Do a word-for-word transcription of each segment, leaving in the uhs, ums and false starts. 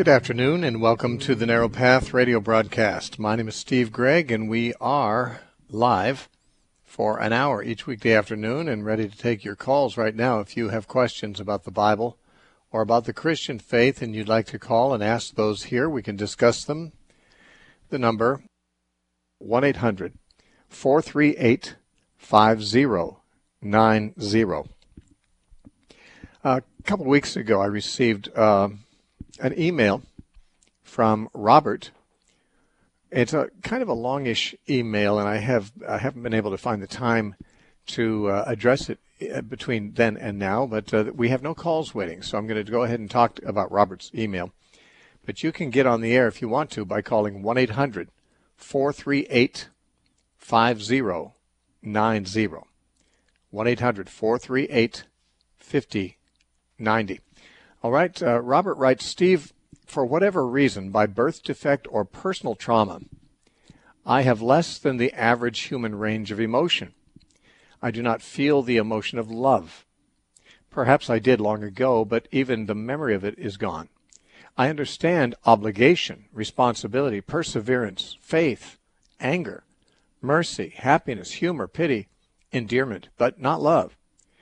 Good afternoon and welcome to the Narrow Path radio broadcast. My name is Steve Gregg and we are live for an hour each weekday afternoon and ready to take your calls right now. If you have questions about the Bible or about the Christian faith and you'd like to call and ask those here, we can discuss them. The number one eight hundred four three eight five zero nine zero. A couple of weeks ago I received uh, an email from Robert. It's a kind of a longish email, and I have I haven't been able to find the time to uh, address it between then and now. But uh, we have no calls waiting, so I'm going to go ahead and talk about Robert's email. But you can get on the air if you want to by calling one eight hundred four three eight five zero nine zero. one eight hundred four three eight five zero nine zero. All right, uh, Robert writes, Steve, for whatever reason, by birth defect or personal trauma, I have less than the average human range of emotion. I do not feel the emotion of love. Perhaps I did long ago, but even the memory of it is gone. I understand obligation, responsibility, perseverance, faith, anger, mercy, happiness, humor, pity, endearment, but not love.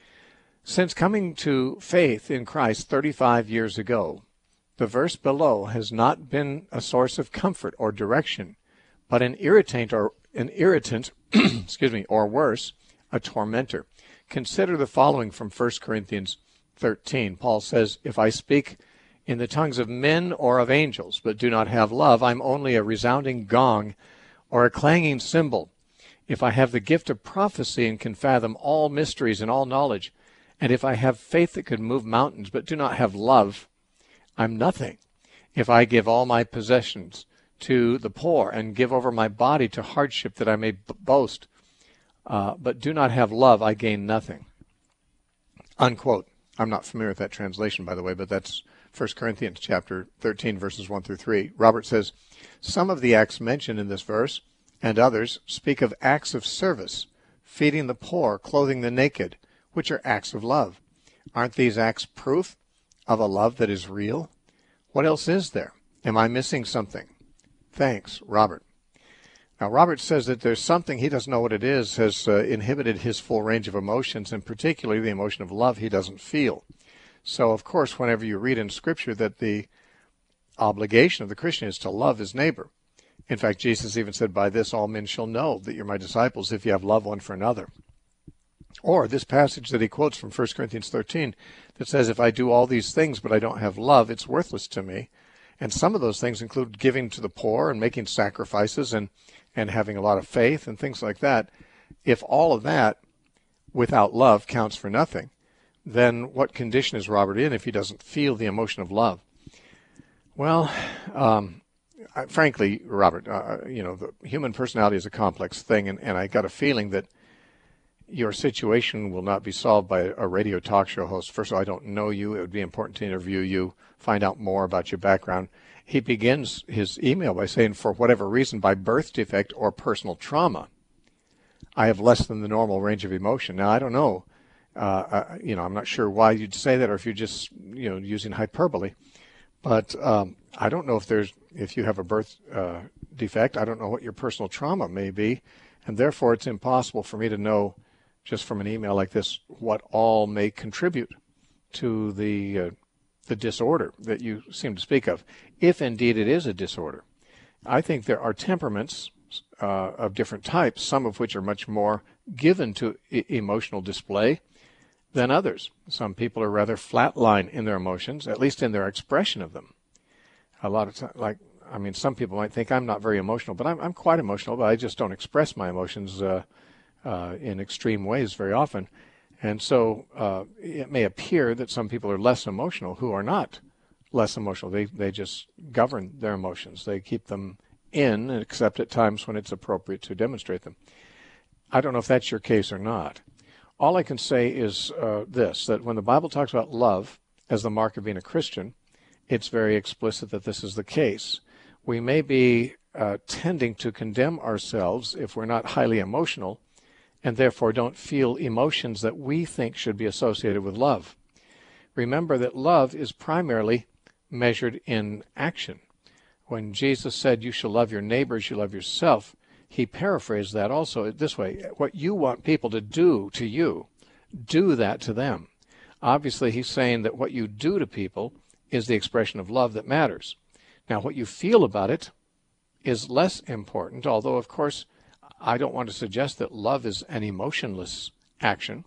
Since coming to faith in Christ thirty-five years ago, the verse below has not been a source of comfort or direction, but an irritant or an irritant, excuse me, or worse, a tormentor. Consider the following from First Corinthians thirteen. Paul says, if I speak in the tongues of men or of angels, but do not have love, I'm only a resounding gong or a clanging cymbal. If I have the gift of prophecy and can fathom all mysteries and all knowledge, and if I have faith that could move mountains but do not have love, I'm nothing. If I give all my possessions to the poor and give over my body to hardship that I may b- boast, uh, but do not have love, I gain nothing. Unquote. I'm not familiar with that translation, by the way, but that's First Corinthians chapter thirteen, verses one through three. Robert says, some of the acts mentioned in this verse and others speak of acts of service, feeding the poor, clothing the naked, which are acts of love. Aren't these acts proof of a love that is real? What else is there? Am I missing something? Thanks, Robert. Now, Robert says that there's something, he doesn't know what it is, has uh, inhibited his full range of emotions, and particularly the emotion of love he doesn't feel. So, of course, whenever you read in Scripture that the obligation of the Christian is to love his neighbor. In fact, Jesus even said, by this all men shall know that you're my disciples if you have love one for another. Or this passage that he quotes from First Corinthians thirteen that says, if I do all these things but I don't have love, it's worthless to me. And some of those things include giving to the poor and making sacrifices and, and having a lot of faith and things like that. If all of that without love counts for nothing, then what condition is Robert in if he doesn't feel the emotion of love? Well, um, I, frankly, Robert, uh, you know, the human personality is a complex thing, and, and I got a feeling that your situation will not be solved by a radio talk show host. First of all, I don't know you. It would be important to interview you, find out more about your background. He begins his email by saying, for whatever reason, by birth defect or personal trauma, I have less than the normal range of emotion. Now, I don't know. Uh, uh, you know, I'm not sure why you'd say that, or if you're just, you know, using hyperbole. But um, I don't know if there's, if you have a birth uh, defect. I don't know what your personal trauma may be, and therefore it's impossible for me to know just from an email like this what all may contribute to the uh, the disorder that you seem to speak of, if indeed it is a disorder. I think there are temperaments uh, of different types, some of which are much more given to e- emotional display than others. Some people are rather flatline in their emotions, at least in their expression of them. A lot of times, like, I mean, some people might think I'm not very emotional, but I'm, I'm quite emotional, but I just don't express my emotions uh, Uh, in extreme ways very often. And so uh, it may appear that some people are less emotional who are not less emotional. They they just govern their emotions. They keep them in, except at times when it's appropriate to demonstrate them. I don't know if that's your case or not. All I can say is uh, this, that when the Bible talks about love as the mark of being a Christian, it's very explicit that this is the case. We may be uh, tending to condemn ourselves if we're not highly emotional, and therefore don't feel emotions that we think should be associated with love. Remember that love is primarily measured in action. When Jesus said, you shall love your neighbor as you love yourself, he paraphrased that also this way: what you want people to do to you, do that to them. Obviously, he's saying that what you do to people is the expression of love that matters. Now, what you feel about it is less important, although, of course, I don't want to suggest that love is an emotionless action.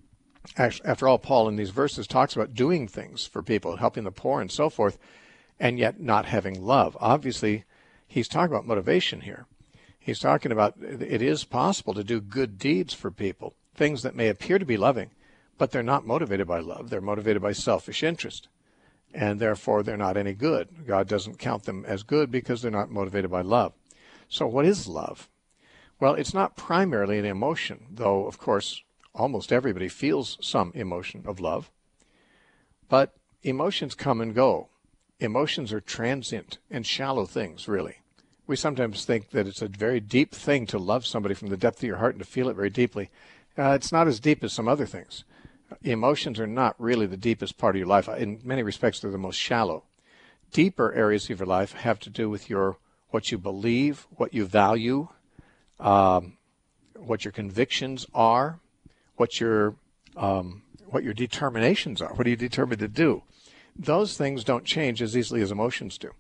After all, Paul in these verses talks about doing things for people, helping the poor and so forth, and yet not having love. Obviously, he's talking about motivation here. He's talking about it is possible to do good deeds for people, things that may appear to be loving, but they're not motivated by love. They're motivated by selfish interest, and therefore they're not any good. God doesn't count them as good because they're not motivated by love. So what is love? Well, it's not primarily an emotion, though, of course, almost everybody feels some emotion of love. But emotions come and go. Emotions are transient and shallow things, really. We sometimes think that it's a very deep thing to love somebody from the depth of your heart and to feel it very deeply. Uh, it's not as deep as some other things. Emotions are not really the deepest part of your life. In many respects, they're the most shallow. Deeper areas of your life have to do with your what you believe, what you value, um, what your convictions are, what your um, what your determinations are. What are you determined to do? Those things don't change as easily as emotions do.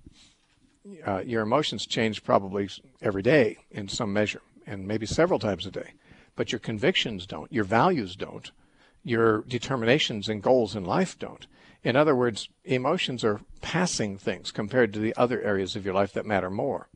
Uh, your emotions change probably every day in some measure, and maybe several times a day. But your convictions don't. Your values don't. Your determinations and goals in life don't. In other words, emotions are passing things compared to the other areas of your life that matter more.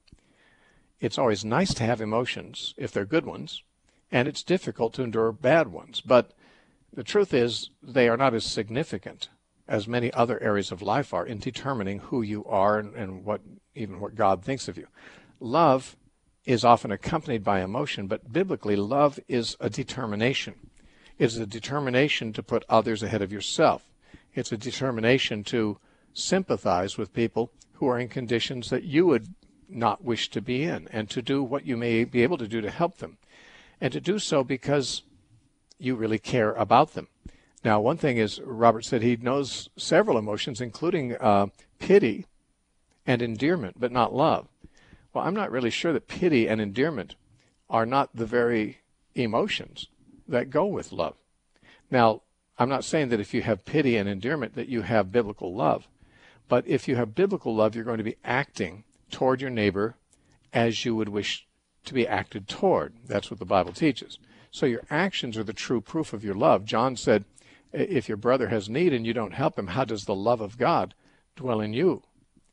It's always nice to have emotions if they're good ones, and it's difficult to endure bad ones. But the truth is they are not as significant as many other areas of life are in determining who you are and, and what even what God thinks of you. Love is often accompanied by emotion, but biblically, love is a determination. It's a determination to put others ahead of yourself. It's a determination to sympathize with people who are in conditions that you would not wish to be in, and to do what you may be able to do to help them, and to do so because you really care about them. Now, one thing is, Robert said he knows several emotions, including uh, pity and endearment, but not love. Well, I'm not really sure that pity and endearment are not the very emotions that go with love. Now, I'm not saying that if you have pity and endearment that you have biblical love, but if you have biblical love, you're going to be acting toward your neighbor as you would wish to be acted toward. That's what the Bible teaches. So your actions are the true proof of your love. John said, if your brother has need and you don't help him, how does the love of God dwell in you?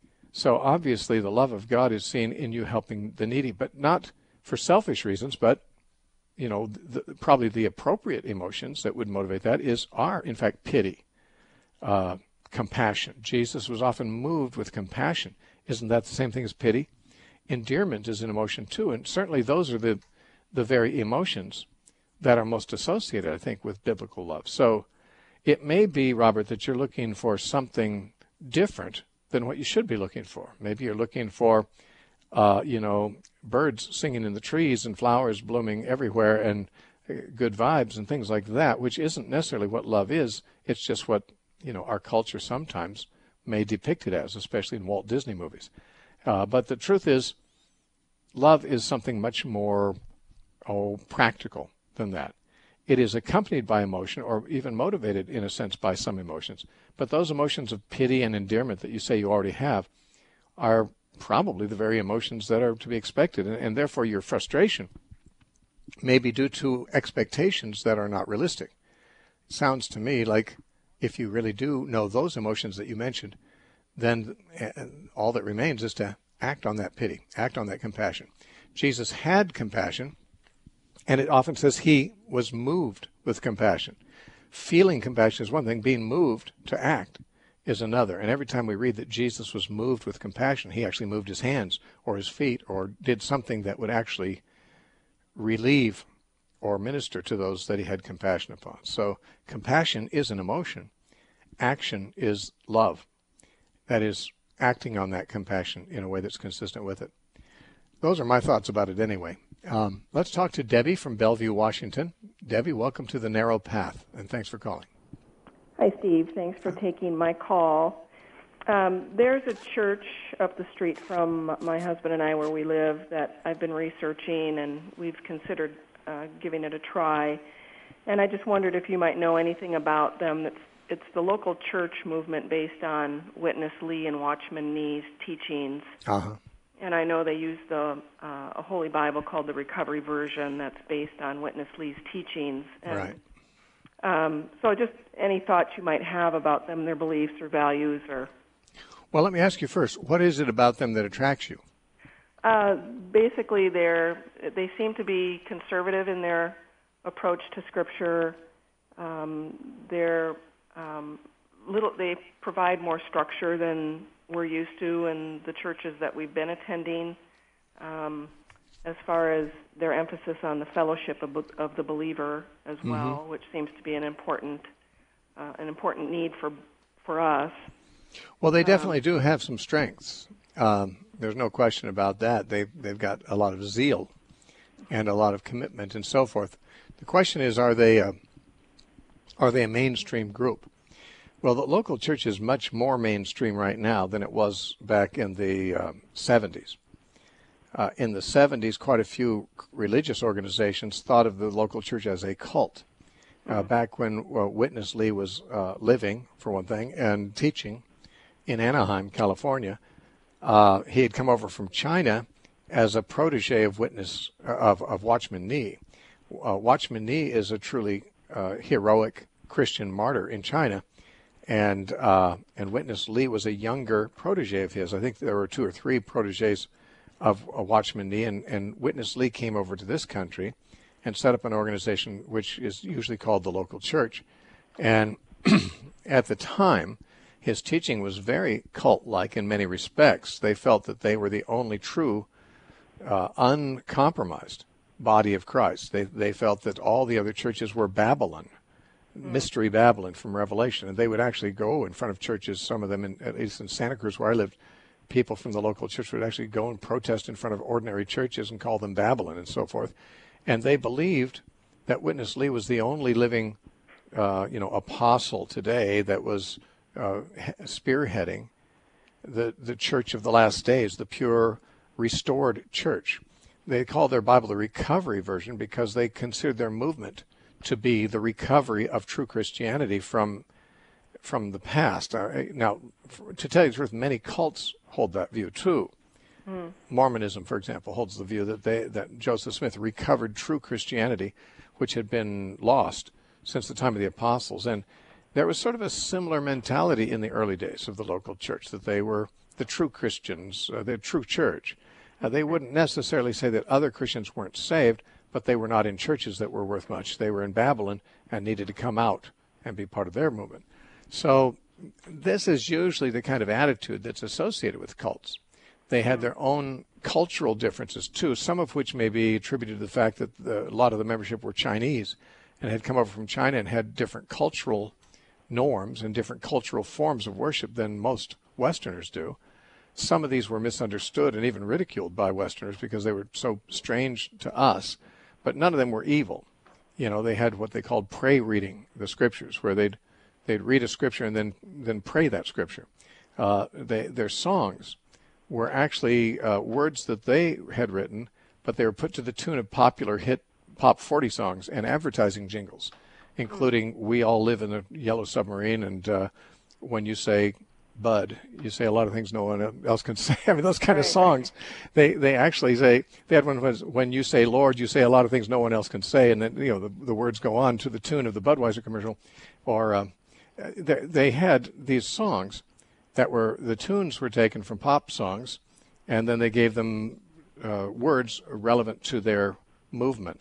So obviously the love of God is seen in you helping the needy, but not for selfish reasons, but you know, the, probably the appropriate emotions that would motivate that is are, in fact, pity, uh, compassion. Jesus was often moved with compassion. Isn't that the same thing as pity? Endearment is an emotion too, and certainly those are the the very emotions that are most associated, I think, with biblical love. So it may be, Robert, that you're looking for something different than what you should be looking for. Maybe you're looking for, uh, you know, birds singing in the trees and flowers blooming everywhere and good vibes and things like that, which isn't necessarily what love is. It's just what, you know, our culture sometimes may depict it as, especially in Walt Disney movies. Uh, but the truth is, love is something much more, oh, practical than that. It is accompanied by emotion, or even motivated, in a sense, by some emotions. But those emotions of pity and endearment that you say you already have are probably the very emotions that are to be expected. And, and therefore, your frustration may be due to expectations that are not realistic. It sounds to me like if you really do know those emotions that you mentioned, then all that remains is to act on that pity, act on that compassion. Jesus had compassion, and it often says he was moved with compassion. Feeling compassion is one thing. Being moved to act is another. And every time we read that Jesus was moved with compassion, he actually moved his hands or his feet or did something that would actually relieve or minister to those that he had compassion upon. So compassion is an emotion. Action is love. That is, acting on that compassion in a way that's consistent with it. Those are my thoughts about it anyway. Um, let's talk to Debbie from Bellevue, Washington. Debbie, welcome to The Narrow Path, and thanks for calling. Hi, Steve. Thanks for taking my call. Um, there's a church up the street from my husband and I where we live that I've been researching, and we've considered uh, giving it a try. And I just wondered if you might know anything about them. It's, it's the local church movement based on Witness Lee and Watchman Nee's teachings. Uh-huh. And I know they use the uh, a Holy Bible called the Recovery Version that's based on Witness Lee's teachings. And, right. Um, so just any thoughts you might have about them, their beliefs or values or... Well, let me ask you first, what is it about them that attracts you? Uh, basically, they're, they seem to be conservative in their approach to Scripture. Um, they're um, little. They provide more structure than we're used to in the churches that we've been attending, um, as far as their emphasis on the fellowship of, of the believer as mm-hmm. well, which seems to be an important uh, an important need for for us. Well, they definitely um, do have some strengths. Um, there's no question about that. They've, they've got a lot of zeal and a lot of commitment and so forth. The question is, are they a, are they a mainstream group? Well, the local church is much more mainstream right now than it was back in the um, seventies. Uh, in the seventies, quite a few religious organizations thought of the local church as a cult. Uh, back when uh, Witness Lee was uh, living, for one thing, and teaching in Anaheim, California, uh, he had come over from China as a protege of Witness uh, of, of Watchman Nee. Uh, Watchman Nee is a truly uh, heroic Christian martyr in China, and uh, and Witness Lee was a younger protege of his. I think there were two or three proteges of uh, Watchman Nee, and, and Witness Lee came over to this country and set up an organization which is usually called the local church. And at the time, his teaching was very cult-like in many respects. They felt that they were the only true, uh, uncompromised body of Christ. They they felt that all the other churches were Babylon, mm. mystery Babylon from Revelation. And they would actually go in front of churches, some of them, in, at least in Santa Cruz where I lived, people from the local church would actually go and protest in front of ordinary churches and call them Babylon and so forth. And they believed that Witness Lee was the only living, uh, you know, apostle today that was uh, spearheading the the church of the last days, the pure, restored church. They called their Bible the Recovery Version because they considered their movement to be the recovery of true Christianity from from the past. Uh, now, to tell you the truth, many cults hold that view too. Mm. Mormonism, for example, holds the view that they that Joseph Smith recovered true Christianity, which had been lost since the time of the apostles. And there was sort of a similar mentality in the early days of the local church, that they were the true Christians, uh, the true church. Uh, they wouldn't necessarily say that other Christians weren't saved, but they were not in churches that were worth much. They were in Babylon and needed to come out and be part of their movement. So this is usually the kind of attitude that's associated with cults. They had their own cultural differences, too, some of which may be attributed to the fact that the, a lot of the membership were Chinese and had come over from China and had different cultural norms and different cultural forms of worship than most Westerners do. Some of these were misunderstood and even ridiculed by Westerners because they were so strange to us, but none of them were evil. You know, they had what they called pray reading the scriptures, where they'd they'd read a scripture and then then pray that scripture. Uh, they, their songs were actually uh, words that they had written, but they were put to the tune of popular hit Pop forty songs and advertising jingles, including "We All Live in a Yellow Submarine" and uh, "When You Say Bud, You Say a Lot of Things No One Else Can Say." I mean, those kind of songs. They they actually say, they had one that was, "When you say Lord, you say a lot of things no one else can say," and then, you know, the, the words go on to the tune of the Budweiser commercial. Or uh, they, they had these songs that were, the tunes were taken from pop songs, and then they gave them uh, words relevant to their movement.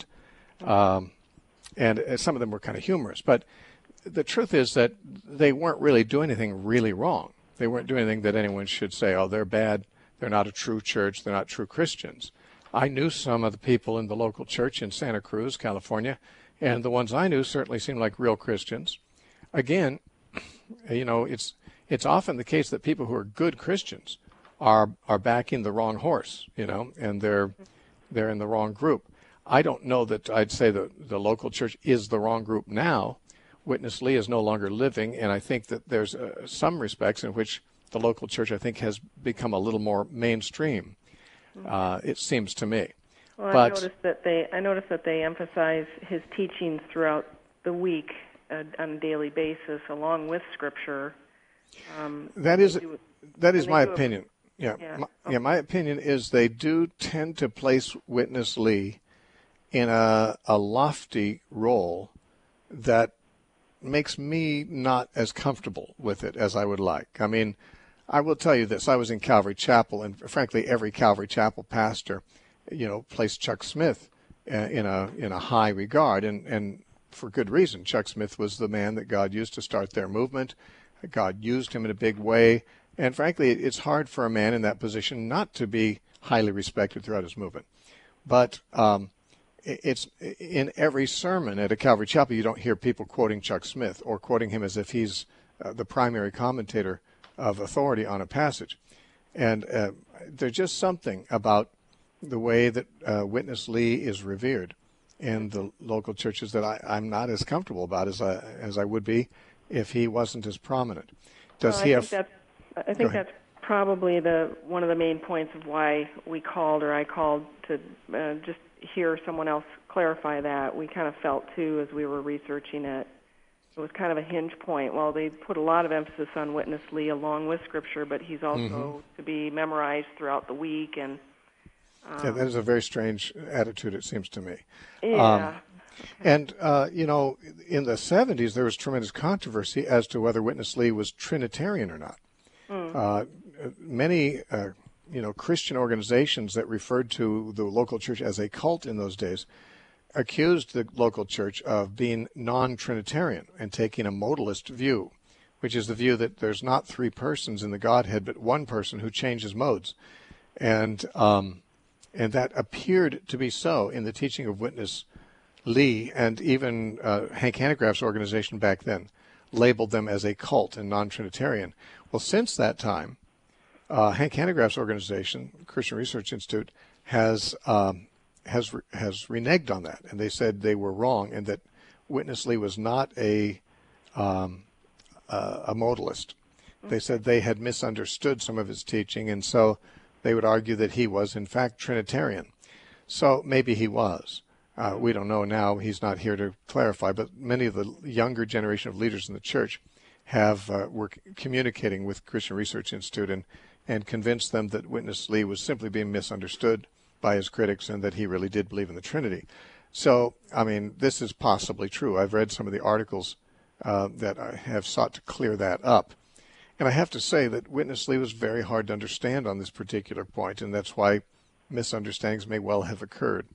Um, and uh, some of them were kind of humorous. But the truth is that they weren't really doing anything really wrong. They weren't doing anything that anyone should say, oh, they're bad, they're not a true church, they're not true Christians. I knew some of the people in the local church in Santa Cruz, California, and the ones I knew certainly seemed like real Christians. Again, you know, it's it's often the case that people who are good Christians are are backing the wrong horse, you know, and they're they're in the wrong group. I don't know that I'd say that the local church is the wrong group now. Witness Lee is no longer living, and I think that there's uh, some respects in which the local church, I think, has become a little more mainstream. Uh, it seems to me. Well, but, I noticed that they I noticed that they emphasize his teachings throughout the week uh, on a daily basis, along with Scripture. Um, that is do, that is my opinion. A, yeah, yeah. My, Okay. yeah. My opinion is they do tend to place Witness Lee in a, a lofty role that makes me not as comfortable with it as I would like. I mean, I will tell you this. I was in Calvary Chapel, and frankly, every Calvary Chapel pastor, you know, placed Chuck Smith in a in a high regard, and, and for good reason. Chuck Smith was the man that God used to start their movement. God used him in a big way, and frankly, it's hard for a man in that position not to be highly respected throughout his movement. But um, it's in every sermon at a Calvary Chapel, you don't hear people quoting Chuck Smith or quoting him as if he's uh, the primary commentator of authority on a passage. And uh, there's just something about the way that uh, Witness Lee is revered in the local churches that I, I'm not as comfortable about as I, as I would be if he wasn't as prominent. Does well, he I have... think that's, I think that's probably the one of the main points of why we called, or I called, to uh, just hear someone else clarify that. We kind of felt, too, as we were researching it, it was kind of a hinge point. Well, they put a lot of emphasis on Witness Lee along with Scripture, but he's also mm-hmm. to be memorized throughout the week. And um, yeah, that is a very strange attitude, it seems to me. Yeah. Um, okay. And, uh, you know, in the seventies, there was tremendous controversy as to whether Witness Lee was Trinitarian or not. Mm. Uh, many, uh, you know, Christian organizations that referred to the local church as a cult in those days accused the local church of being non-Trinitarian and taking a modalist view, which is the view that there's not three persons in the Godhead, but one person who changes modes. And um, and that appeared to be so in the teaching of Witness Lee, and even uh, Hank Hanegraaff's organization back then labeled them as a cult and non-Trinitarian. Well, since that time, uh, Hank Hanegraaff's organization, Christian Research Institute, has um, has has reneged on that, and they said they were wrong, and that Witness Lee was not a um, uh, a modalist. They said they had misunderstood some of his teaching, and so they would argue that he was in fact Trinitarian. So maybe he was. Uh, we don't know now. He's not here to clarify, but many of the younger generation of leaders in the church have uh, were communicating with Christian Research Institute and and convinced them that Witness Lee was simply being misunderstood by his critics and that he really did believe in the Trinity. So, I mean, this is possibly true. I've read some of the articles uh, that have sought to clear that up. And I have to say that Witness Lee was very hard to understand on this particular point, and that's why misunderstandings may well have occurred.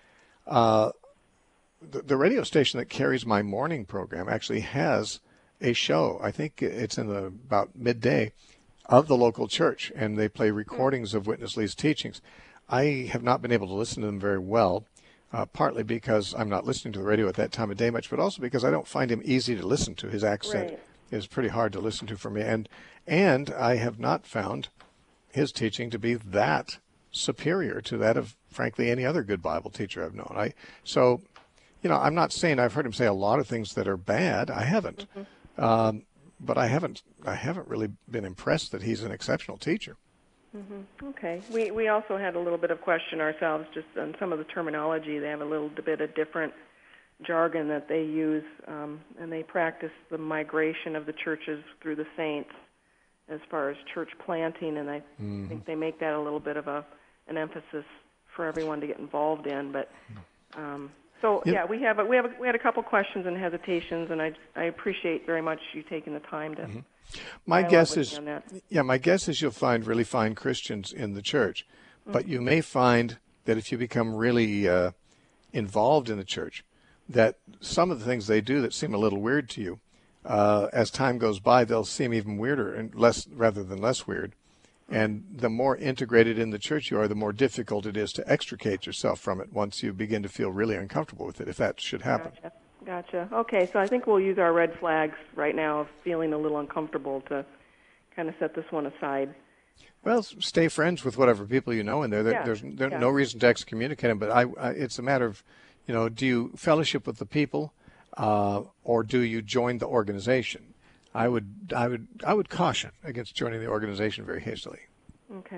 Uh, the, the radio station that carries my morning program actually has a show. I think it's in the, about midday, of the local church, and they play recordings of Witness Lee's teachings. I have not been able to listen to them very well, uh, partly because I'm not listening to the radio at that time of day much, but also because I don't find him easy to listen to. His accent right. is pretty hard to listen to for me, and and I have not found his teaching to be that superior to that of, frankly, any other good Bible teacher I've known. I so, you know, I'm not saying I've heard him say a lot of things that are bad. I haven't. Mm-hmm. Um, but I haven't I haven't really been impressed that he's an exceptional teacher. Mm-hmm. Okay. We we also had a little bit of question ourselves just on some of the terminology. They have a little bit of different jargon that they use, um, and they practice the migration of the churches through the saints as far as church planting, and I mm-hmm. think they make that a little bit of a an emphasis for everyone to get involved in. But um, so yep. yeah, we have a, we have a, we had a couple questions and hesitations, and I I appreciate very much you taking the time to. Mm-hmm. My guess is yeah, my guess is you'll find really fine Christians in the church, mm-hmm. but you may find that if you become really uh, involved in the church, that some of the things they do that seem a little weird to you, uh, as time goes by, they'll seem even weirder and less rather than less weird. And the more integrated in the church you are, the more difficult it is to extricate yourself from it once you begin to feel really uncomfortable with it, if that should happen. Gotcha. Gotcha. Okay, so I think we'll use our red flags right now of feeling a little uncomfortable to kind of set this one aside. Well, stay friends with whatever people you know in there. there yeah. There's there, yeah. no reason to excommunicate them, but I, I, it's a matter of, you know, do you fellowship with the people uh, or do you join the organization? I would, I would, I would caution against joining the organization very hastily. Okay.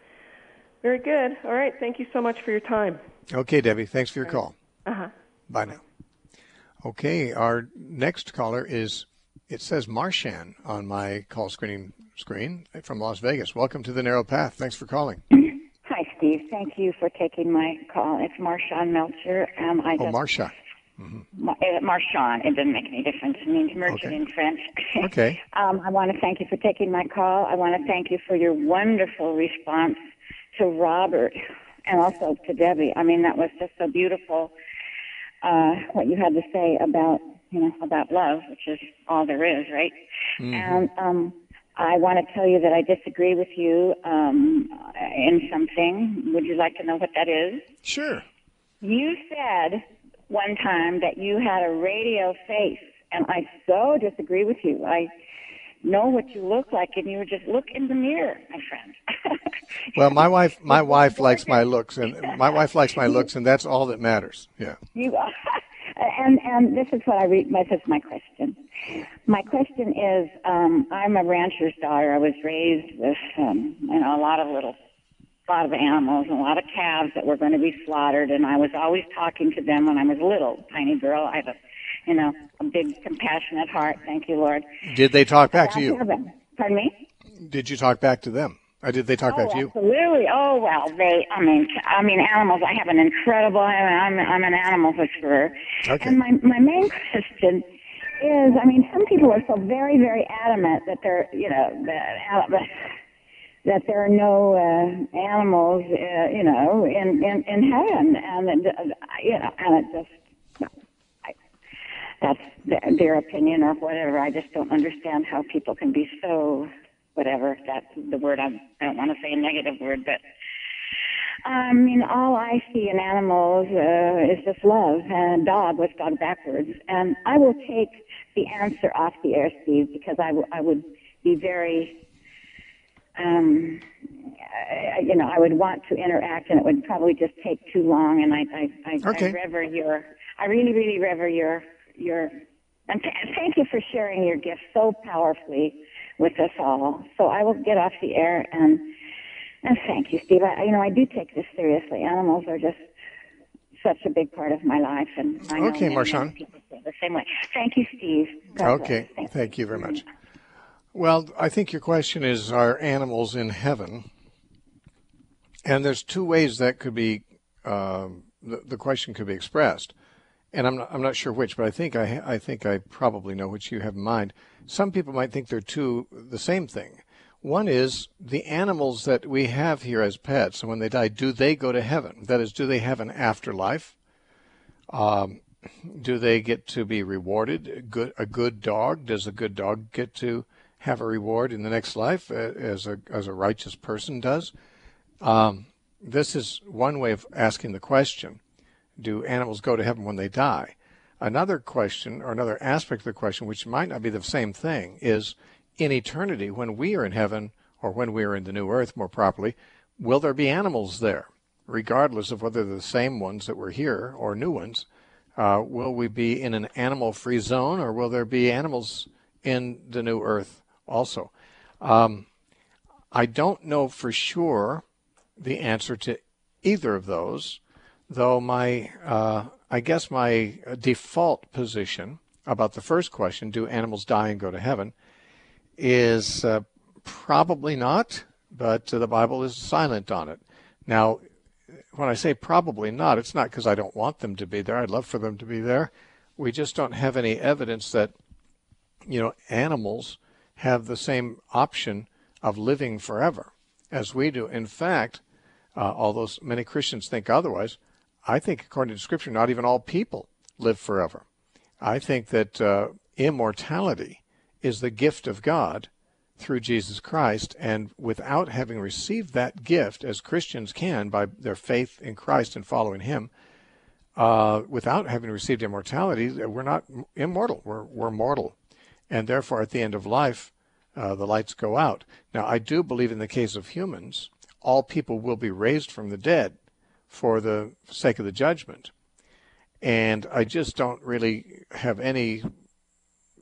Very good. All right. Thank you so much for your time. Okay, Debbie. Thanks for your All call. right. Uh-huh. Bye now. Okay, our next caller is, it says Marshan on my call screening screen from Las Vegas. Welcome to the Narrow Path. Thanks for calling. Hi, Steve. Thank you for taking my call. It's Marshawn Melcher. Um, I Oh, just, Marsha. Mm-hmm. Ma- uh, Marshawn. It doesn't make any difference. It means merchant Okay. in French. Okay. um, I want to thank you for taking my call. I want to thank you for your wonderful response to Robert and also to Debbie. I mean, that was just so beautiful. Uh, what you had to say about, you know, about love, which is all there is, right? Mm-hmm. And um, I want to tell you that I disagree with you um, in something. Would you like to know what that is? Sure. You said one time that you had a radio face, and I so disagree with you. I know what you look like, and you just look in the mirror, my friend. Well, my wife, my wife likes my looks, and my wife likes my looks, and that's all that matters. Yeah. You, and and this is what I read. This is my question. My question is, um, I'm a rancher's daughter. I was raised with, um, you know, a lot of little, a lot of animals, and a lot of calves that were going to be slaughtered. And I was always talking to them when I was a little tiny girl. I have a, you know, a big compassionate heart. Thank you, Lord. Did they talk back to you? Heaven. Pardon me? Did you talk back to them? Or did they talk Oh, back to you? absolutely. Oh, well, they, I mean, I mean, animals, I have an incredible, I'm, I'm an animal whisperer. Okay. And my, my main question is, I mean, some people are so very, very adamant that there, you know, that, that there are no uh, animals, uh, you know, in, in, in heaven. And, it, you know, and it just, I, that's their, their opinion or whatever. I just don't understand how people can be so... whatever, that's the word, I'm, I don't want to say a negative word, but I mean, all I see in animals uh, is just love, and dog was dog backwards. And I will take the answer off the air, Steve, because I, w- I would be very, um, I, you know, I would want to interact, and it would probably just take too long, and I, I, I, Okay. I rever your, I really, really rever your, your, and th- thank you for sharing your gift so powerfully with us all. So I will get off the air, and and thank you, Steve. I, you know, I do take this seriously. Animals are just such a big part of my life, and I know Okay, many, Marshawn. many people feel the same way. Thank you, Steve. God Okay, bless. Thank, thank you very much. Well, I think your question is, are animals in heaven? And there's two ways that could be, um, the, the question could be expressed. And I'm not, I'm not sure which, but I think I, I think I probably know which you have in mind. Some people might think they're two the same thing. One is the animals that we have here as pets, and when they die, do they go to heaven? That is, do they have an afterlife? Um, do they get to be rewarded? A good, a good dog, does a good dog get to have a reward in the next life, uh, as a as a righteous person does? Um, this is one way of asking the question. Do animals go to heaven when they die? Another question, or another aspect of the question, which might not be the same thing, is in eternity, when we are in heaven, or when we are in the new earth more properly, will there be animals there? Regardless of whether they're the same ones that were here or new ones, uh, will we be in an animal-free zone, or will there be animals in the new earth also? Um, I don't know for sure the answer to either of those, though my, uh, I guess my default position about the first question, do animals die and go to heaven, is uh, probably not, but uh, the Bible is silent on it. Now, when I say probably not, it's not because I don't want them to be there. I'd love for them to be there. We just don't have any evidence that, you know, animals have the same option of living forever as we do. In fact, uh, although many Christians think otherwise, I think, according to Scripture, not even all people live forever. I think that uh, immortality is the gift of God through Jesus Christ, and without having received that gift, as Christians can by their faith in Christ and following Him, uh, without having received immortality, we're not immortal. We're, we're mortal. And therefore, at the end of life, uh, the lights go out. Now, I do believe in the case of humans, all people will be raised from the dead for the sake of the judgment. And I just don't really have any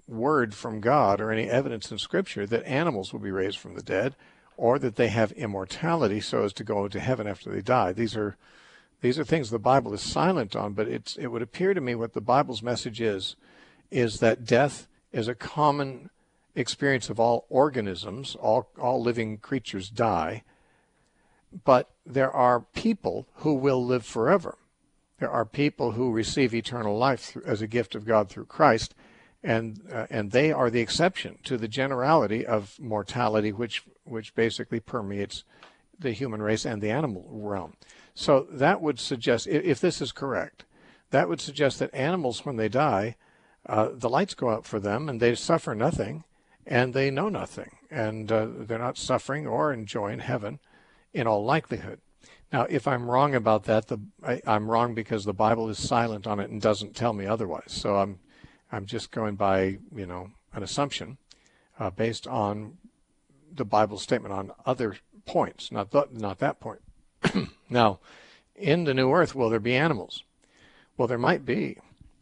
word from God or any evidence in Scripture that animals will be raised from the dead, or that they have immortality so as to go to heaven after they die. These are these are things the Bible is silent on, but it's it would appear to me what the Bible's message is, is that death is a common experience of all organisms. All all living creatures die, but there are people who will live forever. There are people who receive eternal life through, as a gift of God through Christ, and uh, and they are the exception to the generality of mortality, which which basically permeates the human race and the animal realm. So that would suggest, if this is correct, that would suggest that animals, when they die, uh, the lights go out for them, and they suffer nothing, and they know nothing, and uh, they're not suffering or enjoying heaven, in all likelihood. Now, if I'm wrong about that, the, I, I'm wrong because the Bible is silent on it and doesn't tell me otherwise. So I'm, I'm just going by, you know, an assumption uh, based on the Bible's statement on other points, not th- not that point. Now, in the new earth, will there be animals? Well, there might be.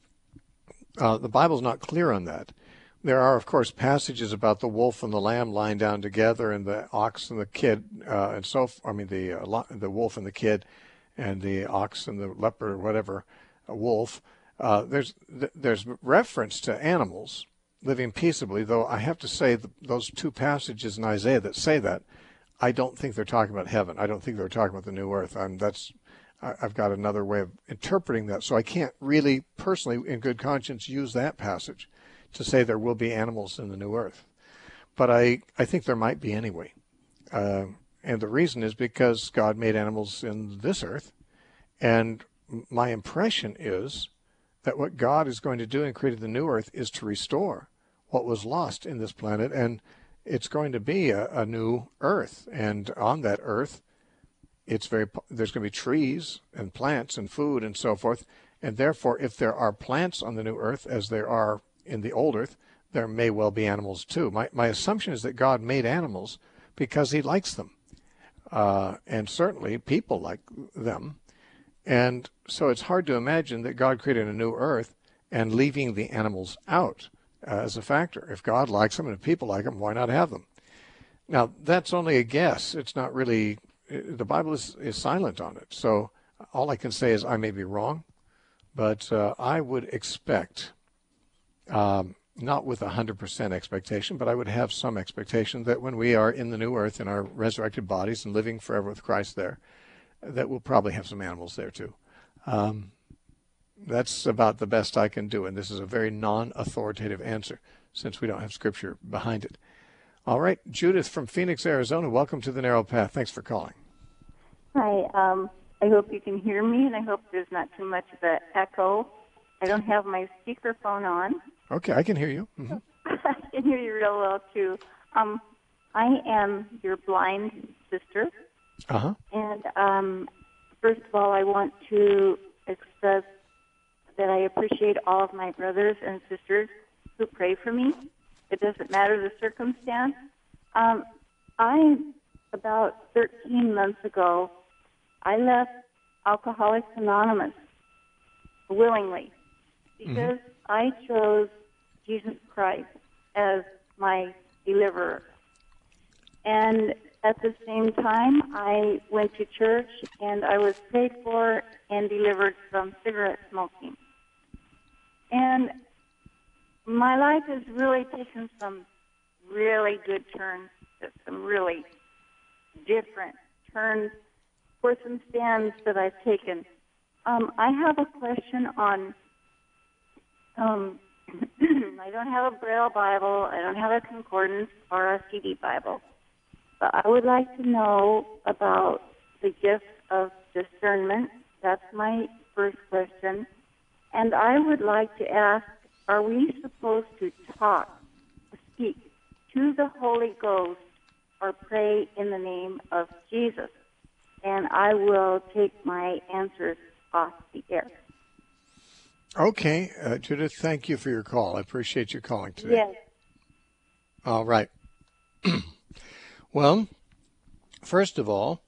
Uh, the Bible's not clear on that. There are, of course, passages about the wolf and the lamb lying down together, and the ox and the kid, uh, and so I mean the uh, lo- the wolf and the kid, and the ox and the leopard, or whatever, a wolf. Uh, there's th- there's reference to animals living peaceably, though I have to say the, those two passages in Isaiah that say that, I don't think they're talking about heaven. I don't think they're talking about the new earth. I'm, that's I, I've got another way of interpreting that, so I can't really personally, in good conscience, use that passage to say there will be animals in the new earth. But I, I think there might be anyway. Uh, and the reason is because God made animals in this earth. And my impression is that what God is going to do in creating the new earth is to restore what was lost in this planet. And it's going to be a, a new earth. And on that earth, it's very there's going to be trees and plants and food and so forth. And therefore, if there are plants on the new earth, as there are in the old earth, there may well be animals too. My my assumption is that God made animals because he likes them. Uh, and certainly people like them. And so it's hard to imagine that God created a new earth and leaving the animals out uh, as a factor. If God likes them and if people like them, why not have them? Now, that's only a guess. It's not really, the Bible is, is silent on it. So all I can say is I may be wrong, but uh, I would expect, um, not with one hundred percent expectation, but I would have some expectation that when we are in the new earth in our resurrected bodies and living forever with Christ there, that we'll probably have some animals there too. Um, that's about the best I can do, and this is a very non-authoritative answer since we don't have Scripture behind it. All right, Judith from Phoenix, Arizona, welcome to the Narrow Path. Thanks for calling. Hi, um, I hope you can hear me, and I hope there's not too much of an echo. I don't have my speakerphone on. Okay, I can hear you. Mm-hmm. I can hear you real well, too. Um, I am your blind sister. Uh-huh. And um, first of all, I want to express that I appreciate all of my brothers and sisters who pray for me. It doesn't matter the circumstance. Um, I, about thirteen months ago, I left Alcoholics Anonymous willingly because mm-hmm. I chose Jesus Christ as my deliverer. And at the same time, I went to church and I was prayed for and delivered from cigarette smoking. And my life has really taken some really good turns, some really different turns for some stands that I've taken. Um, I have a question on, um, I don't have a Braille Bible, I don't have a concordance or a C D Bible. But I would like to know about the gift of discernment. That's my first question. And I would like to ask, are we supposed to talk, speak to the Holy Ghost, or pray in the name of Jesus? And I will take my answers off the air. Okay, uh, Judith, thank you for your call. I appreciate you calling today. Yes. All right. Well, first of all,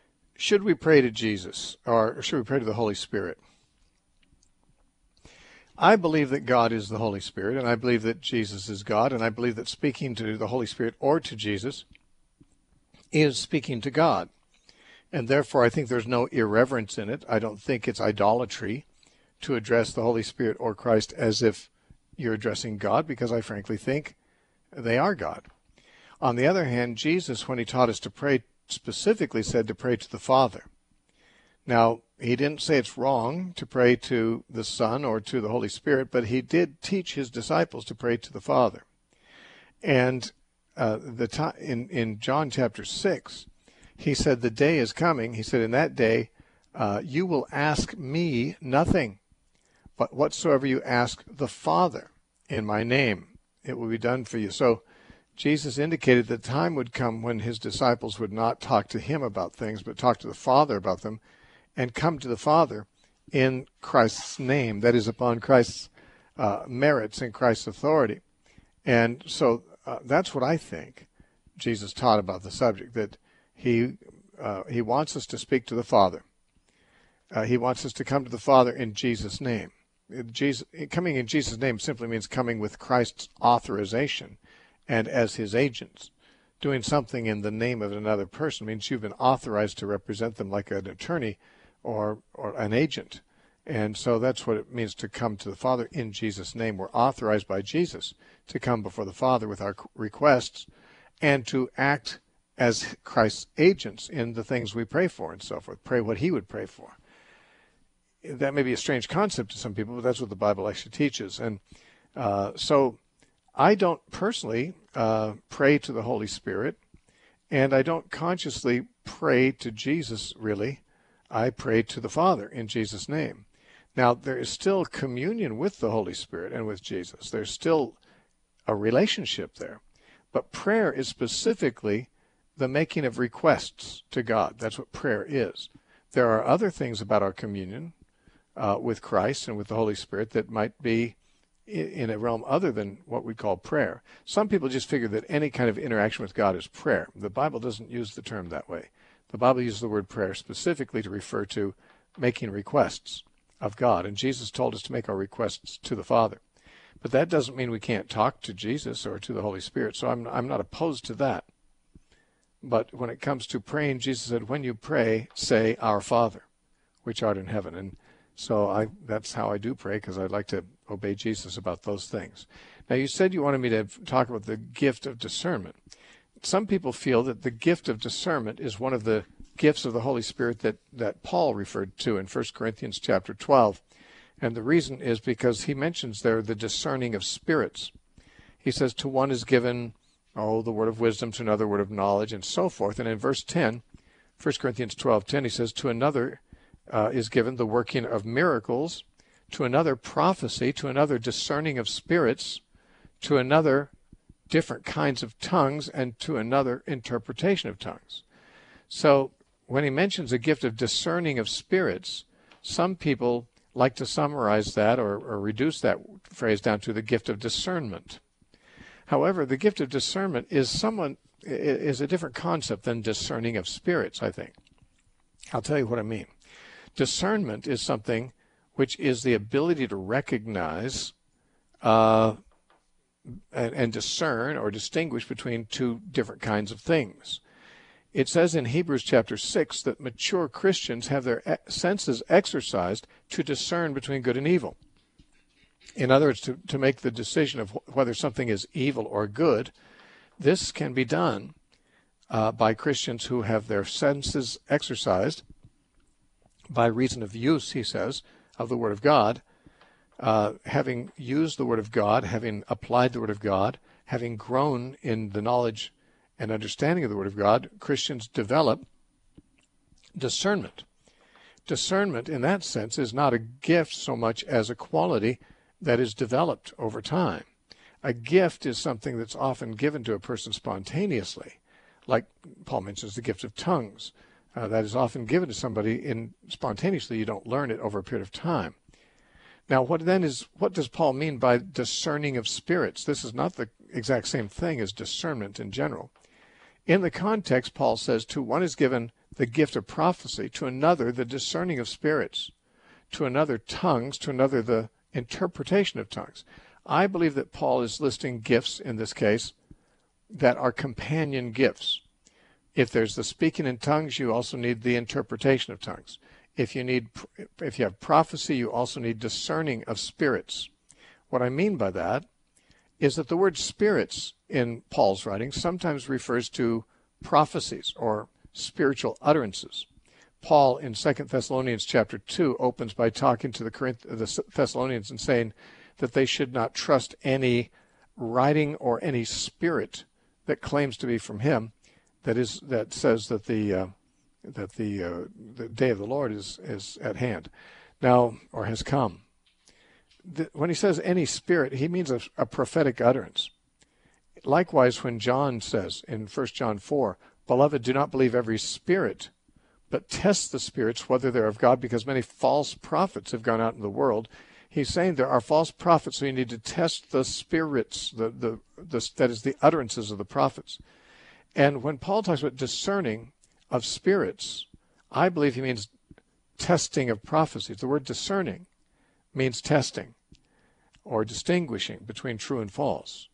should we pray to Jesus or should we pray to the Holy Spirit? I believe that God is the Holy Spirit, and I believe that Jesus is God, and I believe that speaking to the Holy Spirit or to Jesus is speaking to God. And therefore, I think there's no irreverence in it. I don't think it's idolatry to address the Holy Spirit or Christ as if you're addressing God, because I frankly think they are God. On the other hand, Jesus, when he taught us to pray, specifically said to pray to the Father. Now, he didn't say it's wrong to pray to the Son or to the Holy Spirit, but he did teach his disciples to pray to the Father. And uh, the time, in, in John chapter six, he said, the day is coming. He said, in that day, uh, you will ask me nothing, but whatsoever you ask the Father in my name, it will be done for you. So Jesus indicated that time would come when his disciples would not talk to him about things, but talk to the Father about them, and come to the Father in Christ's name, that is, upon Christ's uh, merits and Christ's authority. And so uh, that's what I think Jesus taught about the subject, that he uh, he wants us to speak to the Father. Uh, he wants us to come to the Father in Jesus' name. Jesus, coming in Jesus' name simply means coming with Christ's authorization and as his agents. Doing something in the name of another person means you've been authorized to represent them like an attorney or or an agent. And so that's what it means to come to the Father in Jesus' name. We're authorized by Jesus to come before the Father with our requests and to act as Christ's agents in the things we pray for and so forth. Pray what he would pray for. That may be a strange concept to some people, but that's what the Bible actually teaches. And uh, so I don't personally uh, pray to the Holy Spirit, and I don't consciously pray to Jesus, really. I pray to the Father in Jesus' name. Now, there is still communion with the Holy Spirit and with Jesus. There's still a relationship there. But prayer is specifically the making of requests to God. That's what prayer is. There are other things about our communion uh, with Christ and with the Holy Spirit that might be in a realm other than what we call prayer. Some people just figure that any kind of interaction with God is prayer. The Bible doesn't use the term that way. The Bible uses the word prayer specifically to refer to making requests of God. And Jesus told us to make our requests to the Father. But that doesn't mean we can't talk to Jesus or to the Holy Spirit. So I'm, I'm not opposed to that. But when it comes to praying, Jesus said, when you pray, say, Our Father, which art in heaven. And so I, that's how I do pray, because I'd like to obey Jesus about those things. Now, you said you wanted me to talk about the gift of discernment. Some people feel that the gift of discernment is one of the gifts of the Holy Spirit that, that Paul referred to in First Corinthians chapter twelve. And the reason is because he mentions there the discerning of spirits. He says, to one is given, oh, the word of wisdom, to another word of knowledge, and so forth. And in verse ten, First Corinthians twelve ten, he says, to another uh, is given the working of miracles, to another prophecy, to another discerning of spirits, to another different kinds of tongues, and to another interpretation of tongues. So when he mentions a gift of discerning of spirits, some people like to summarize that or, or reduce that phrase down to the gift of discernment. However, the gift of discernment is someone is a different concept than discerning of spirits, I think. I'll tell you what I mean. Discernment is something which is the ability to recognize uh, and, and discern or distinguish between two different kinds of things. It says in Hebrews chapter six that mature Christians have their senses exercised to discern between good and evil. In other words, to, to make the decision of whether something is evil or good. This can be done uh, by Christians who have their senses exercised by reason of use, he says, of the Word of God. Uh, having used the Word of God, having applied the Word of God, having grown in the knowledge and understanding of the Word of God, Christians develop discernment. Discernment, in that sense, is not a gift so much as a quality that is developed over time. A gift is something that's often given to a person spontaneously, like Paul mentions the gift of tongues. Uh, that is often given to somebody in spontaneously. You don't learn it over a period of time. Now, what then is what does Paul mean by discerning of spirits? This is not the exact same thing as discernment in general. In the context, Paul says, to one is given the gift of prophecy, to another the discerning of spirits, to another tongues, to another the interpretation of tongues. I believe that Paul is listing gifts in this case that are companion gifts. If there's the speaking in tongues, you also need the interpretation of tongues. If you need, if you have prophecy, you also need discerning of spirits. What I mean by that is that the word spirits in Paul's writing sometimes refers to prophecies or spiritual utterances. Paul in Second Thessalonians chapter two opens by talking to the, Corinth, the Thessalonians and saying that they should not trust any writing or any spirit that claims to be from him, that is that says that the uh, that the uh, the day of the Lord is is at hand now, or has come. The, when he says any spirit, he means a, a prophetic utterance. Likewise, when John says in First John four, "Beloved, do not believe every spirit, but test the spirits whether they're of God, because many false prophets have gone out into the world." He's saying there are false prophets, so you need to test the spirits, the, the, the, that is the utterances of the prophets. And when Paul talks about discerning of spirits, I believe he means testing of prophecies. The word discerning means testing or distinguishing between true and false.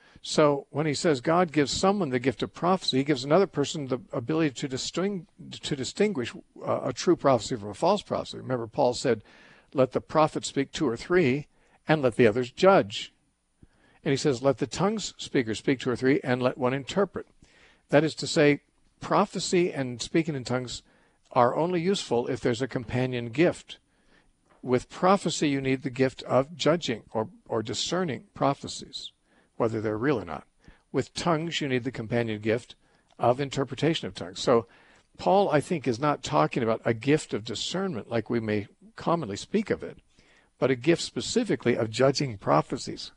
So when he says God gives someone the gift of prophecy, he gives another person the ability to, disting, to distinguish uh, a true prophecy from a false prophecy. Remember, Paul said, let the prophet speak two or three, and let the others judge. And he says, let the tongues speaker speak two or three, and let one interpret. That is to say, prophecy and speaking in tongues are only useful if there's a companion gift. With prophecy, you need the gift of judging or, or discerning prophecies, whether they're real or not. With tongues, you need the companion gift of interpretation of tongues. So Paul, I think, is not talking about a gift of discernment like we may commonly speak of it, but a gift specifically of judging prophecies.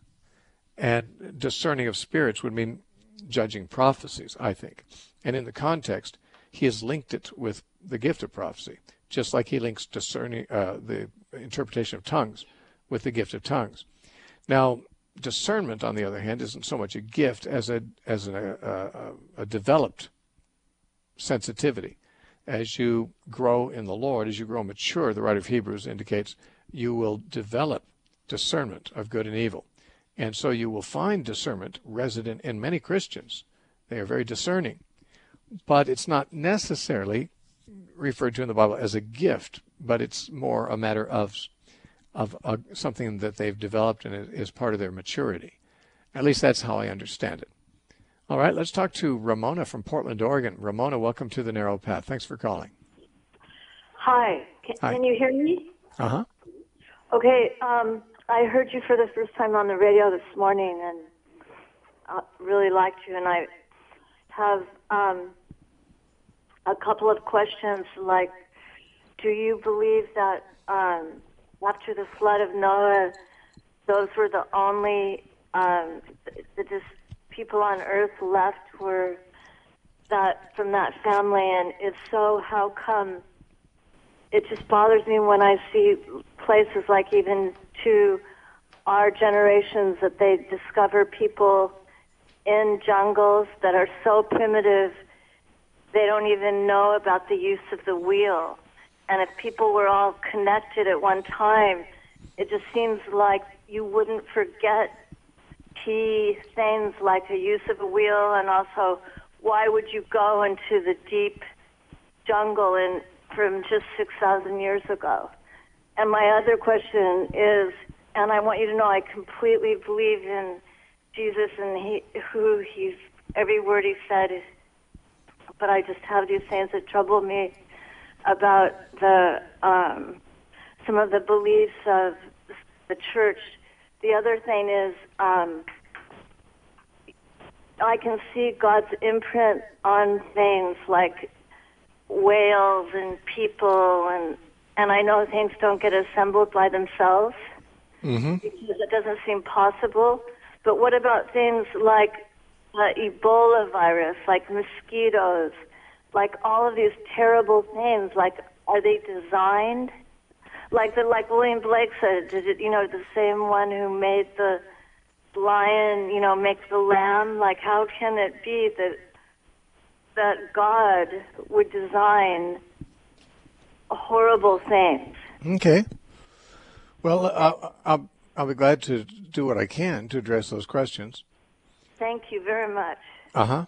And discerning of spirits would mean judging prophecies, I think. And in the context, he has linked it with the gift of prophecy, just like he links discerning uh, the interpretation of tongues with the gift of tongues. Now, discernment, on the other hand, isn't so much a gift as a as a, a, a developed sensitivity. As you grow in the Lord, as you grow mature, the writer of Hebrews indicates you will develop discernment of good and evil. And so you will find discernment resident in many Christians. They are very discerning. But it's not necessarily referred to in the Bible as a gift, but it's more a matter of of uh, something that they've developed and is part of their maturity. At least that's how I understand it. All right, let's talk to Ramona from Portland, Oregon. Ramona, welcome to the Narrow Path. Thanks for calling. Hi. Can, Hi. can you hear me? Uh-huh. Okay, um, I heard you for the first time on the radio this morning and I really liked you, and I have um, a couple of questions like, do you believe that um, after the flood of Noah, those were the only um, the just people on earth left were that from that family? And if so, how come? It just bothers me when I see places like even to our generations that they discover people in jungles that are so primitive they don't even know about the use of the wheel. And if people were all connected at one time, it just seems like you wouldn't forget key things like the use of a wheel, and also why would you go into the deep jungle in, from just six thousand years ago? And my other question is, and I want you to know I completely believe in Jesus and he, who he's, every word he said, but I just have these things that trouble me about the um, some of the beliefs of the church. The other thing is um, I can see God's imprint on things like whales and people, and and I know things don't get assembled by themselves Mm-hmm. because it doesn't seem possible. But what about things like the Ebola virus, like mosquitoes, like all of these terrible things? Like, are they designed? Like the like William Blake said, did it, you know, the same one who made the lion, you know, make the lamb? Like, how can it be that that God would design horrible things? Okay. Well, uh, I'll, I'll be glad to do what I can to address those questions. Thank you very much. Uh-huh.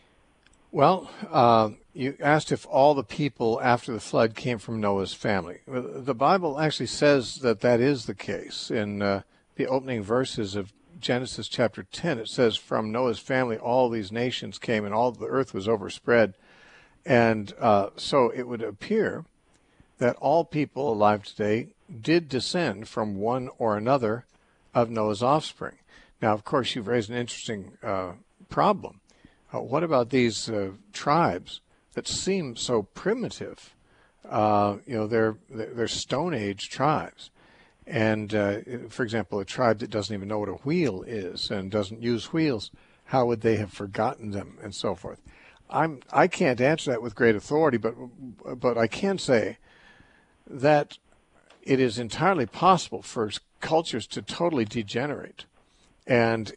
Well, uh, you asked if all the people after the flood came from Noah's family. The Bible actually says that that is the case. In uh, the opening verses of Genesis chapter ten, it says, from Noah's family all these nations came, and all the earth was overspread. And uh, so it would appear that all people alive today did descend from one or another of Noah's offspring. Now, of course, you've raised an interesting uh, problem. Uh, what about these uh, tribes that seem so primitive? Uh, you know, they're they're Stone Age tribes, and uh, for example, a tribe that doesn't even know what a wheel is and doesn't use wheels, how would they have forgotten them, and so forth? I'm I can't answer that with great authority, but but I can say that it is entirely possible for cultures to totally degenerate, and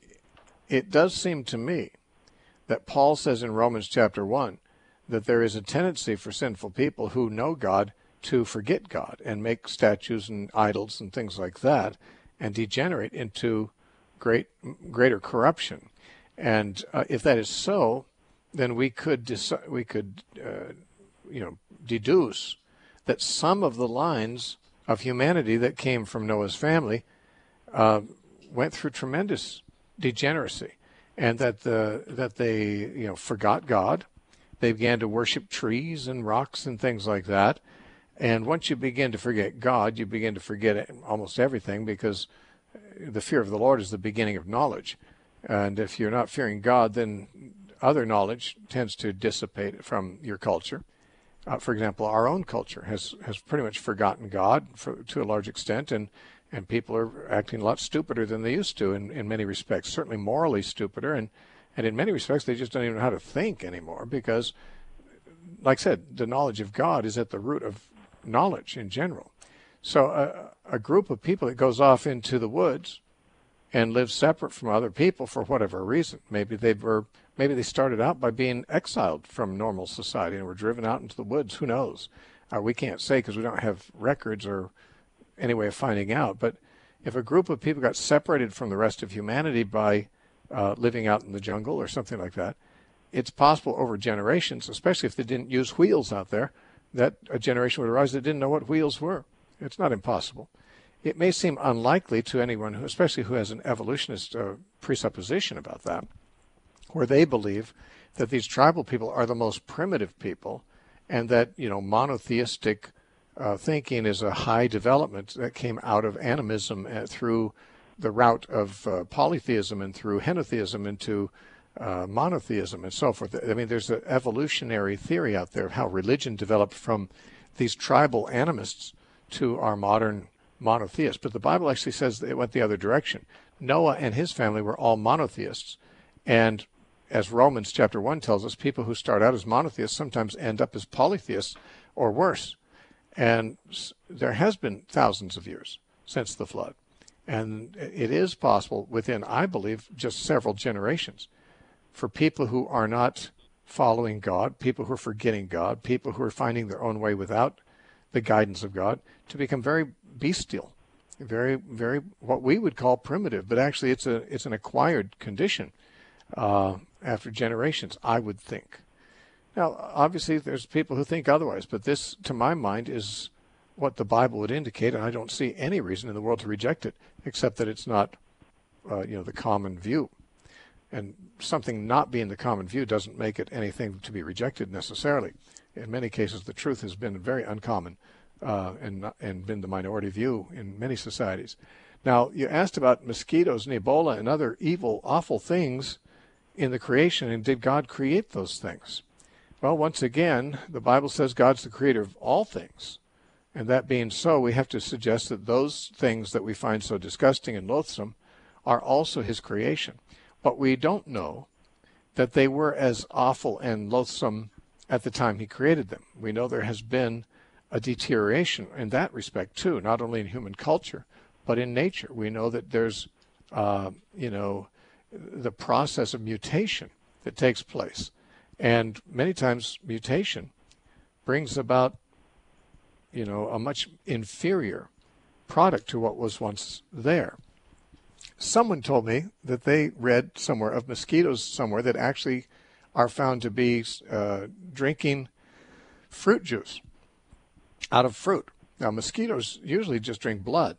it does seem to me that Paul says in Romans chapter one that there is a tendency for sinful people who know God to forget God and make statues and idols and things like that and degenerate into great greater corruption. And uh, if that is so, then we could deci- we could uh, you know deduce that some of the lines of humanity that came from Noah's family uh, went through tremendous degeneracy, and that the that they you know forgot God. They began to worship trees and rocks and things like that. And once you begin to forget God, you begin to forget almost everything, because the fear of the Lord is the beginning of knowledge. And if you're not fearing God, then other knowledge tends to dissipate from your culture. Uh, for example, our own culture has, has pretty much forgotten God for, to a large extent, and, and people are acting a lot stupider than they used to in, in many respects, certainly morally stupider, and, and in many respects they just don't even know how to think anymore, because, like I said, the knowledge of God is at the root of knowledge in general. So a, a group of people that goes off into the woods and lives separate from other people for whatever reason, maybe they were maybe they started out by being exiled from normal society and were driven out into the woods. Who knows? Uh, we can't say because we don't have records or any way of finding out. But if a group of people got separated from the rest of humanity by uh, living out in the jungle or something like that, it's possible over generations, especially if they didn't use wheels out there, that a generation would arise that didn't know what wheels were. It's not impossible. It may seem unlikely to anyone, who, especially who has an evolutionist uh, presupposition about that, where they believe that these tribal people are the most primitive people, and that, you know, monotheistic uh, thinking is a high development that came out of animism uh, through the route of uh, polytheism and through henotheism into uh, monotheism and so forth. I mean, there's an evolutionary theory out there of how religion developed from these tribal animists to our modern monotheists. But the Bible actually says that it went the other direction. Noah and his family were all monotheists, and as Romans chapter one tells us, people who start out as monotheists sometimes end up as polytheists or worse. And there has been thousands of years since the flood. And it is possible within, I believe, just several generations for people who are not following God, people who are forgetting God, people who are finding their own way without the guidance of God, to become very bestial, very, very what we would call primitive. But actually it's a it's an acquired condition. Uh, after generations, I would think. Now, obviously, there's people who think otherwise, but this, to my mind, is what the Bible would indicate, and I don't see any reason in the world to reject it, except that it's not, uh, you know, the common view. And something not being the common view doesn't make it anything to be rejected necessarily. In many cases, the truth has been very uncommon uh, and not, and been the minority view in many societies. Now, you asked about mosquitoes and Ebola and other evil, awful things in the creation, and did God create those things? Well, once again, the Bible says God's the creator of all things. And that being so, we have to suggest that those things that we find so disgusting and loathsome are also his creation. But we don't know that they were as awful and loathsome at the time he created them. We know there has been a deterioration in that respect too, not only in human culture, but in nature. We know that there's, uh, you know, the process of mutation that takes place. And many times mutation brings about, you know, a much inferior product to what was once there. Someone told me that they read somewhere of mosquitoes somewhere that actually are found to be uh, drinking fruit juice out of fruit. Now, mosquitoes usually just drink blood,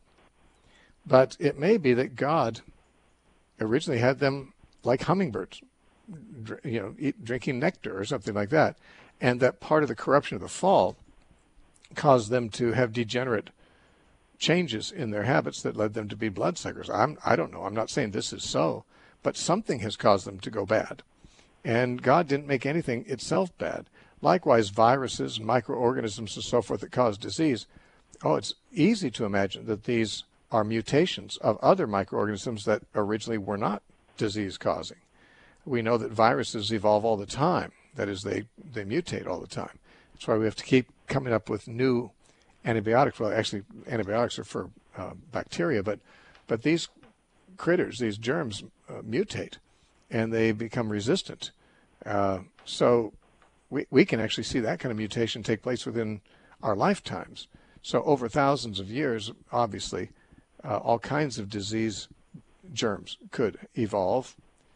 but it may be that God originally had them like hummingbirds, you know, eat, drinking nectar or something like that, and that part of the corruption of the fall caused them to have degenerate changes in their habits that led them to be bloodsuckers. I'm, I don't know. I'm not saying this is so, but something has caused them to go bad. And God didn't make anything itself bad. Likewise, viruses and microorganisms and so forth that cause disease. Oh, it's easy to imagine that these are mutations of other microorganisms that originally were not disease-causing. We know that viruses evolve all the time. That is, they, they mutate all the time. That's why we have to keep coming up with new antibiotics. Well, actually, antibiotics are for uh, bacteria, but but these critters, these germs, uh, mutate, and they become resistant. Uh, so we we can actually see that kind of mutation take place within our lifetimes. So over thousands of years, obviously, uh, all kinds of disease germs could evolve,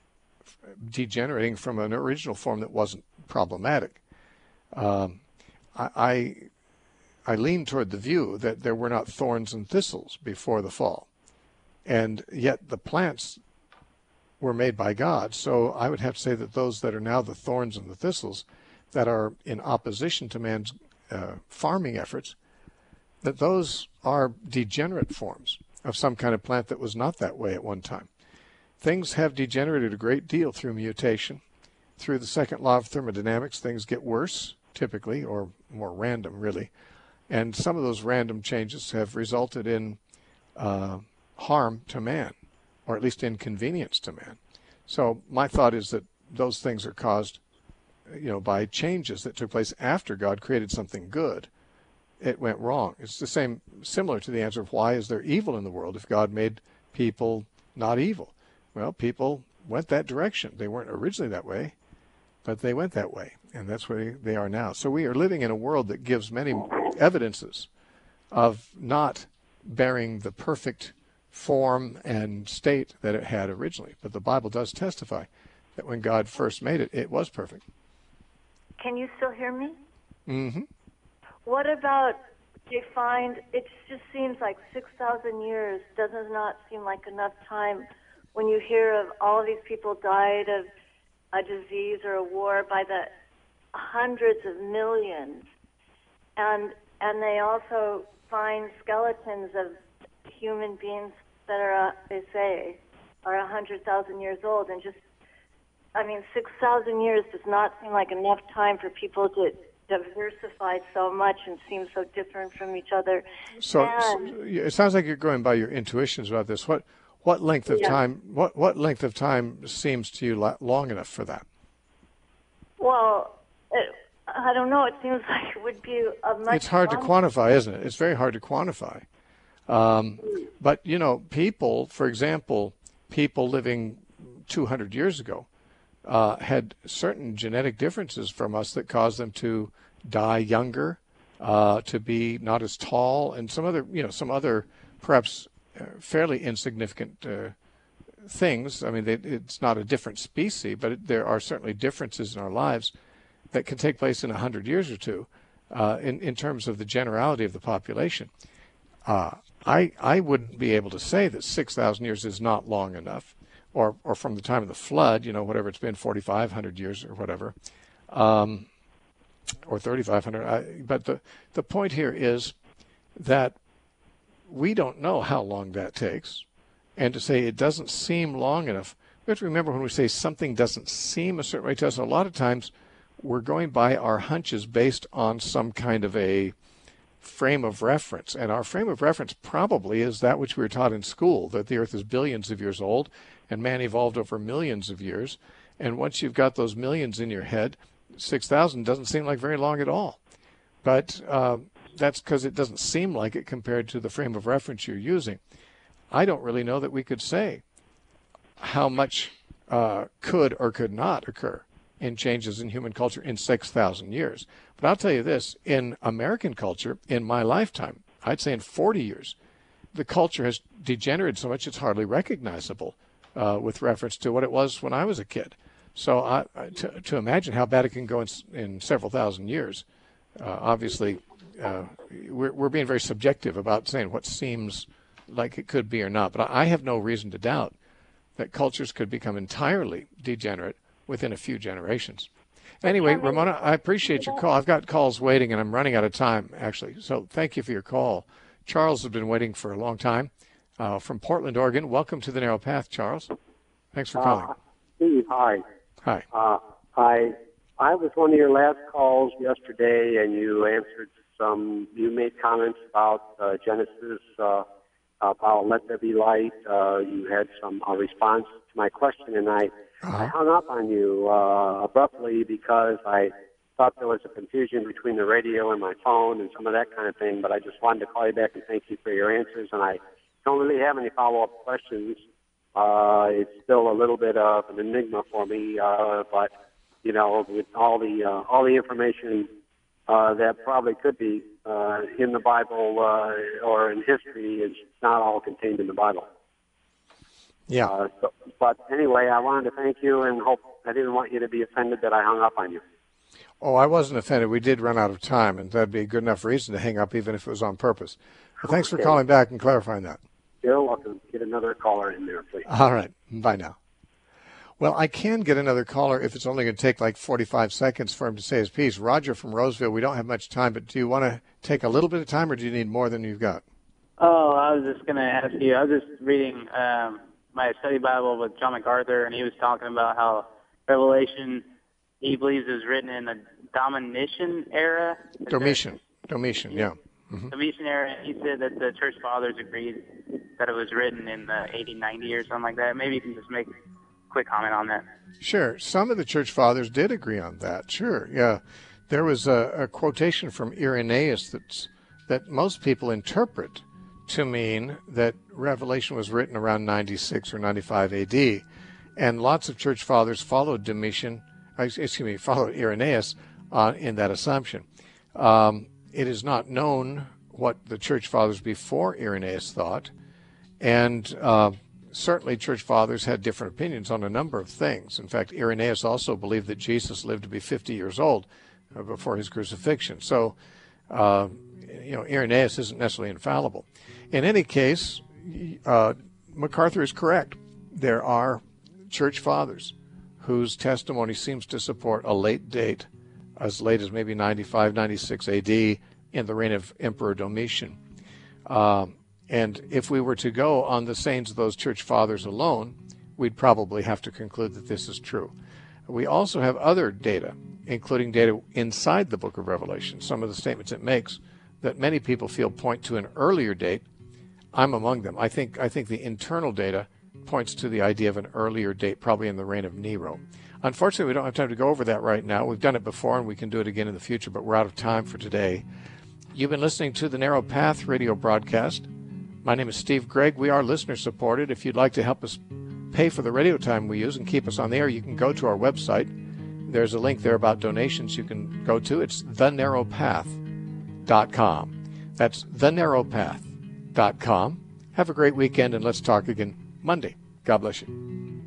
degenerating from an original form that wasn't problematic. Um, I, I I lean toward the view that there were not thorns and thistles before the fall, and yet the plants were made by God. So I would have to say that those that are now the thorns and the thistles that are in opposition to man's uh, farming efforts, that those are degenerate forms of some kind of plant that was not that way at one time. Things have degenerated a great deal through mutation. Through the second law of thermodynamics, things get worse, typically, or more random, really. And some of those random changes have resulted in uh, harm to man, or at least inconvenience to man. So my thought is that those things are caused, you know, by changes that took place after God created something good. It went wrong. It's the same, similar to the answer of why is there evil in the world if God made people not evil? Well, people went that direction. They weren't originally that way, but they went that way, and that's where they are now. So we are living in a world that gives many evidences of not bearing the perfect form and state that it had originally. But the Bible does testify that when God first made it, it was perfect. Can you still hear me? Mm-hmm. What about, they find, it just seems like six thousand years does not seem like enough time when you hear of all of these people died of a disease or a war by the hundreds of millions. And and they also find skeletons of human beings that are, uh, they say, are one hundred thousand years old. And just, I mean, six thousand years does not seem like enough time for people to diversify so much and seem so different from each other. So, and, so it sounds like you're going by your intuitions about this. What what length of yeah. time? What what length of time seems to you long enough for that? Well, it, I don't know. It seems like it would be a much. It's hard longer. to quantify, isn't it? It's very hard to quantify. Um, but you know, people, for example, people living two hundred years ago uh, had certain genetic differences from us that caused them to die younger, uh, to be not as tall, and some other, you know, some other perhaps uh, fairly insignificant uh, things. I mean, they, it's not a different species, but it, there are certainly differences in our lives that can take place in a hundred years or two uh, in, in terms of the generality of the population. Uh, I, I wouldn't be able to say that six thousand years is not long enough, or, or from the time of the flood, you know, whatever it's been, forty-five hundred years or whatever, um, or thirty-five hundred. I, but the, the point here is that we don't know how long that takes. And to say it doesn't seem long enough, we have to remember when we say something doesn't seem a certain way to us, a lot of times we're going by our hunches based on some kind of a frame of reference. And our frame of reference probably is that which we were taught in school, that the earth is billions of years old and man evolved over millions of years. And once you've got those millions in your head, six thousand doesn't seem like very long at all. But uh, that's because it doesn't seem like it compared to the frame of reference you're using. I don't really know that we could say how much uh, could or could not occur in changes in human culture in six thousand years. But I'll tell you this, in American culture, in my lifetime, I'd say in forty years, the culture has degenerated so much it's hardly recognizable uh, with reference to what it was when I was a kid. So I, I, to, to imagine how bad it can go in, in several thousand years, uh, obviously uh, we're, we're being very subjective about saying what seems like it could be or not. But I have no reason to doubt that cultures could become entirely degenerate within a few generations. Anyway, Ramona, I appreciate your call. I've got calls waiting, and I'm running out of time, actually. So thank you for your call. Charles has been waiting for a long time uh, from Portland, Oregon. Welcome to the Narrow Path, Charles. Thanks for calling. Uh, Steve, hi. Hi. Uh, I I was one of your last calls yesterday, and you answered some. You made comments about uh, Genesis, uh, about "Let there be light." Uh, you had some uh, response to my question, and I, uh-huh. I hung up on you uh, abruptly because I thought there was a confusion between the radio and my phone and some of that kind of thing. But I just wanted to call you back and thank you for your answers, and I don't really have any follow-up questions. Uh, it's still a little bit of an enigma for me, uh, but you know, with all the uh, all the information uh, that probably could be uh, in the Bible uh, or in history, it's not all contained in the Bible. Yeah. Uh, so, but anyway, I wanted to thank you and hope I didn't want you to be offended that I hung up on you. Oh, I wasn't offended. We did run out of time, and that'd be a good enough reason to hang up, even if it was on purpose. Well, thanks okay. for calling back and clarifying that. You're welcome. Get another caller in there, please. All right. Bye now. Well, I can get another caller if it's only going to take like forty-five seconds for him to say his piece. Roger from Roseville, we don't have much time, but do you want to take a little bit of time, or do you need more than you've got? Oh, I was just going to ask you. I was just reading um, my study Bible with John MacArthur, and he was talking about how Revelation, he believes, is written in the Domitian era. Is Domitian. That, Domitian, yeah. Mm-hmm. Domitian era. He said that the church fathers agreed that it was written in the eighty ninety or something like that. Maybe you can just make a quick comment on that. Sure. Some of the church fathers did agree on that. Sure. Yeah. There was a, a quotation from Irenaeus that's, that most people interpret to mean that Revelation was written around ninety-six or ninety-five A D. And lots of church fathers followed Domitian, excuse me, followed Irenaeus uh, in that assumption. Um, it is not known what the church fathers before Irenaeus thought. And uh, certainly church fathers had different opinions on a number of things. In fact, Irenaeus also believed that Jesus lived to be fifty years old uh, before his crucifixion. So, uh, you know, Irenaeus isn't necessarily infallible. In any case, uh, MacArthur is correct. There are church fathers whose testimony seems to support a late date, as late as maybe ninety-five, ninety-six A D, in the reign of Emperor Domitian. Um, And if we were to go on the sayings of those church fathers alone, we'd probably have to conclude that this is true. We also have other data, including data inside the book of Revelation, some of the statements it makes that many people feel point to an earlier date. I'm among them. I think I think the internal data points to the idea of an earlier date, probably in the reign of Nero. Unfortunately, we don't have time to go over that right now. We've done it before, and we can do it again in the future, but we're out of time for today. You've been listening to the Narrow Path radio broadcast. My name is Steve Gregg. We are listener-supported. If you'd like to help us pay for the radio time we use and keep us on the air, you can go to our website. There's a link there about donations you can go to. It's the narrow path dot com. That's the narrow path dot com. Have a great weekend, and let's talk again Monday. God bless you.